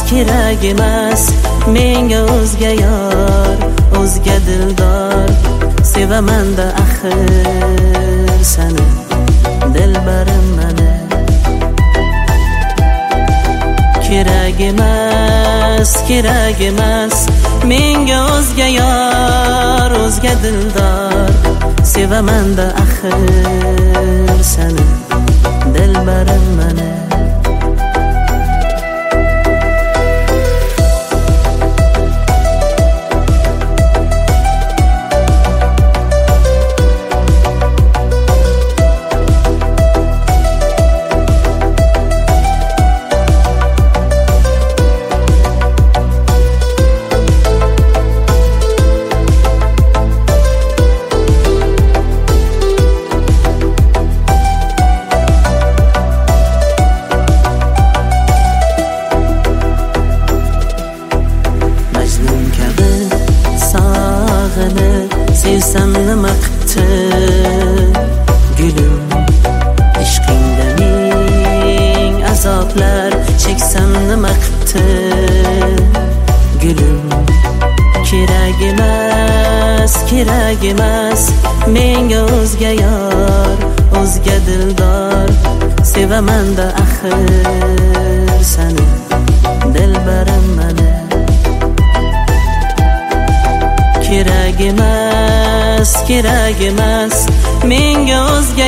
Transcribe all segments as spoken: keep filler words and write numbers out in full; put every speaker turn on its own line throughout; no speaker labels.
kerak emas menga o'zga yor, o'zga dildor. Sevaman-da axir seni, dilbarim meni. Kerak emas, kerak emas menga o'zga yor, o'zga dildor. Sevaman-da axir seni, dilbarim meni. Sevsam nima qipti gulum, ishqingda ming azoblar cheksam nima qipti gulum. Kerak emas, kerak emas menga o'zga yor, o'zga dildor. Sevaman-da axir seni, dilbarim meni. Kerak emas, kerak emas menga o'zga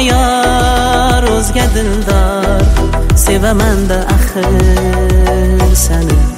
yor, o'zga dildor. Sevaman-da axir seni,